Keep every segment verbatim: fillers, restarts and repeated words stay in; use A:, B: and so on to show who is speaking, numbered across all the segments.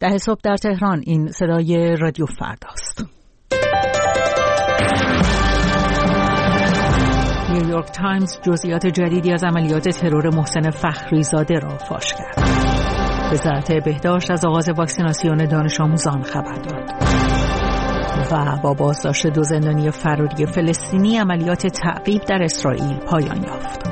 A: ده صبح در تهران. این صدای رادیو فرداست. نیویورک تایمز جزئیات جدیدی از عملیات ترور محسن فخریزاده را فاش کرد. وزارت بهداشت از آغاز واکسیناسیون دانش آموزان خبر داد. و با بازداشت دو زندانی فراری فلسطینی عملیات تعقیب در اسرائیل پایان یافت.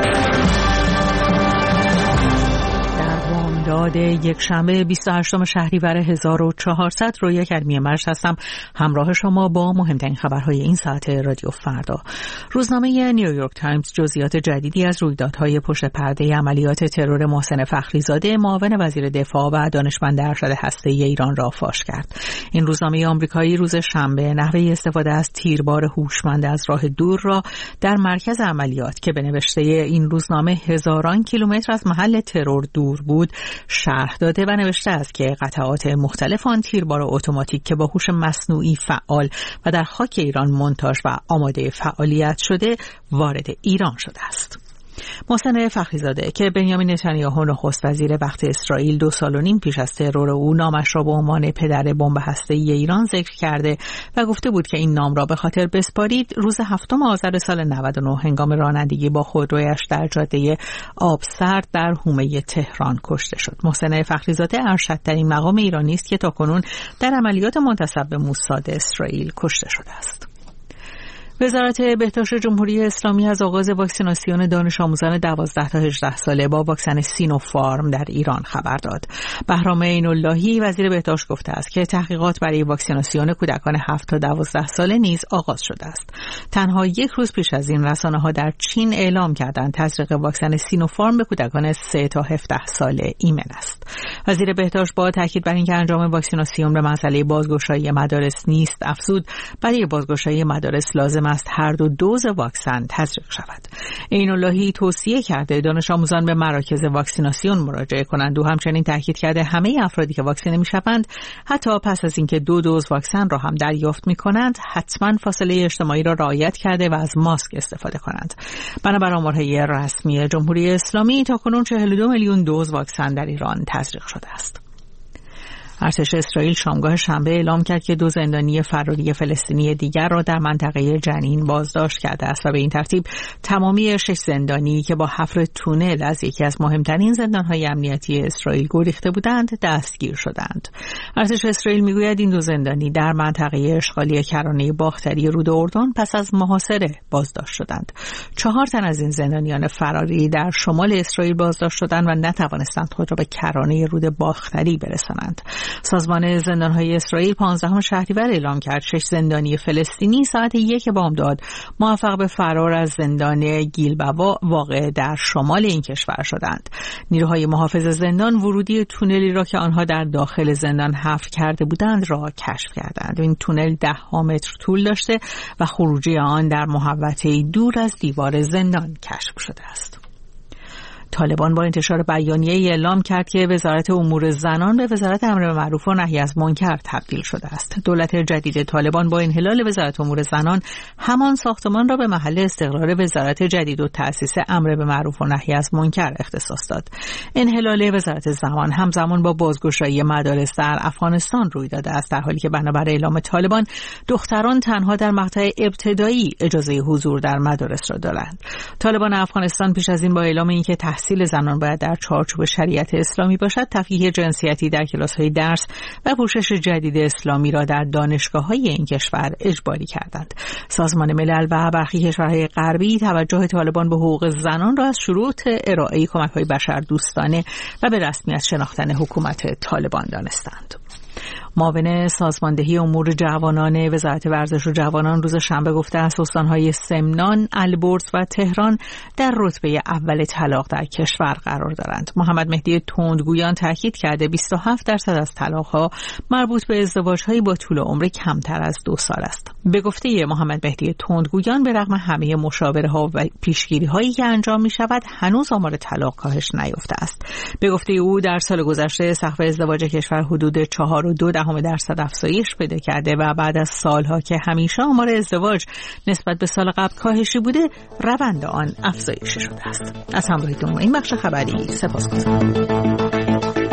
A: داد یک شنبه بیست و هشتم شهریور هزار و چهارصد رویا کریمی مرج هستم، همراه شما با مهمترین خبرهای این ساعت رادیو فردا. روزنامه نیویورک تایمز جزئیات جدیدی از رویدادهای پشت پرده عملیات ترور محسن فخریزاده معاون وزیر دفاع و دانشمند ارشد هسته‌ای ایران را فاش کرد. این روزنامه آمریکایی روز شنبه نحوه استفاده از تیربار هوشمند از راه دور را در مرکز عملیات که به نوشته این روزنامه هزاران کیلومتر از محل ترور دور بود شرح داده و نوشته است که قطعات مختلف آن تیربار اتوماتیک که با هوش مصنوعی فعال و در خاک ایران مونتاژ و آماده فعالیت شده وارد ایران شده است. محسن فخریزاده که بنیامین نتانیاهو نخست وزیر وقت اسرائیل دو سال و نیم پیش از ترور او نامش را به عنوان پدر بمب هسته‌ای ایران ذکر کرده و گفته بود که این نام را به خاطر بسپارید، روز هفتم آذر سال نود و نه هنگام رانندگی با خودرویش در جاده آبسرد در حومه تهران کشته شد. محسن فخریزاده ارشدترین مقام ایرانی است که تاکنون در عملیات منتسب به موساد اسرائیل کشته شده است. وزارت بهداشت جمهوری اسلامی از آغاز واکسیناسیون دانش آموزان دوازده تا هجده ساله با واکسن سینوفارم در ایران خبر داد. بهرام عین‌اللهی وزیر بهداشت گفته است که تحقیقات برای واکسیناسیون کودکان هفت تا دوازده ساله نیز آغاز شده است. تنها یک روز پیش از این رسانه‌ها در چین اعلام کردند تزریق واکسن سینوفارم به کودکان سه تا هفده ساله ایمن است. وزیر بهداشت با تاکید بر اینکه انجام واکسیناسیون به مسئله بازگشایی مدارس نیست افزود برای بازگشایی مدارس لازم است هر دو دوز واکسن تزریق شود. عین‌اللهی توصیه کرده دانش آموزان به مراکز واکسیناسیون مراجعه کنند و همچنین تاکید کرده همه افرادی که واکسینه می‌شوند حتی پس از اینکه دو دوز واکسن را هم دریافت می‌کنند حتما فاصله اجتماعی را رعایت کرده و از ماسک استفاده کنند. بنابر آمارهای رسمی جمهوری اسلامی تاکنون چهل و دو میلیون دوز واکسن در ایران تزریق شده است. ارتش اسرائیل شامگاه شنبه اعلام کرد که دو زندانی فراری فلسطینی دیگر را در منطقه جنین بازداشت کرده است و به این ترتیب تمامی شش زندانی که با حفر تونل از یکی از مهمترین زندان‌های امنیتی اسرائیل گریخته بودند دستگیر شدند. ارتش اسرائیل میگوید این دو زندانی در منطقه اشغالی کرانه باختری رود اردن پس از محاصره بازداشت شدند. چهار تن از این زندانیان فراری در شمال اسرائیل بازداشت شدند و نتوانستند خود را به کرانه رود باختری برسانند. سازمان زندان‌های اسرائیل پانزدهم شهریور اعلام کرد شش زندانی فلسطینی ساعت یک بامداد موفق به فرار از زندان گیلبوا واقع در شمال این کشور شدند. نیروهای محافظ زندان ورودی تونلی را که آنها در داخل زندان حفر کرده بودند را کشف کردند. این تونل ده ها متر طول داشته و خروجی آن در محوطه‌ای دور از دیوار زندان کشف شده است. طالبان با انتشار بیانیه‌ای اعلام کرد که وزارت امور زنان به وزارت امر به معروف و نهی از منکر تبدیل شده است. دولت جدید طالبان با انحلال وزارت امور زنان همان ساختمان را به محل استقرار وزارت جدید و تأسیس امر به معروف و نهی از منکر اختصاص داد. انحلال وزارت زمان همزمان با بازگشایی مدارس در افغانستان روی داده است، در حالی که بنابر اعلام طالبان دختران تنها در مقطع ابتدایی اجازه حضور در مدارس را دارند. طالبان افغانستان پیش از این با اعلام اینکه تحصیل زنان باید در چارچوب شریعت اسلامی باشد، تفکیک جنسیتی در کلاس‌های درس و پوشش جدید اسلامی را در دانشگاه‌های این کشور اجباری کردند. سازمان ملل و برخی کشورهای غربی توجه طالبان به حقوق زنان را از شروط ارائه کمک‌های بشردوستانه و به رسمیت شناختن حکومت طالبان دانستند. معاون سازماندهی امور جوانان وزارت ورزش و جوانان روز شنبه گفته است استانهای سمنان، البرز و تهران در رتبه اول طلاق در کشور قرار دارند. محمد مهدی تندگویان تاکید کرده بیست و هفت درصد از طلاق‌ها مربوط به ازدواج‌های با طول عمر کمتر از دو سال است. به گفته محمد مهدی تندگویان به رغم همه مشاوره‌ها و پیشگیری‌هایی که انجام می‌شود هنوز آمار طلاق کاهش نیافته است. به گفته او در سال گذشته سقف ازدواج کشور حدود چهار و دو دهم درصد افزایش پیدا کرده و بعد از سالها که همیشه آمار ازدواج نسبت به سال قبل کاهشی بوده، روند آن افزایشی شده است. از همراهیتون این بخش خبری سپاسگزارم.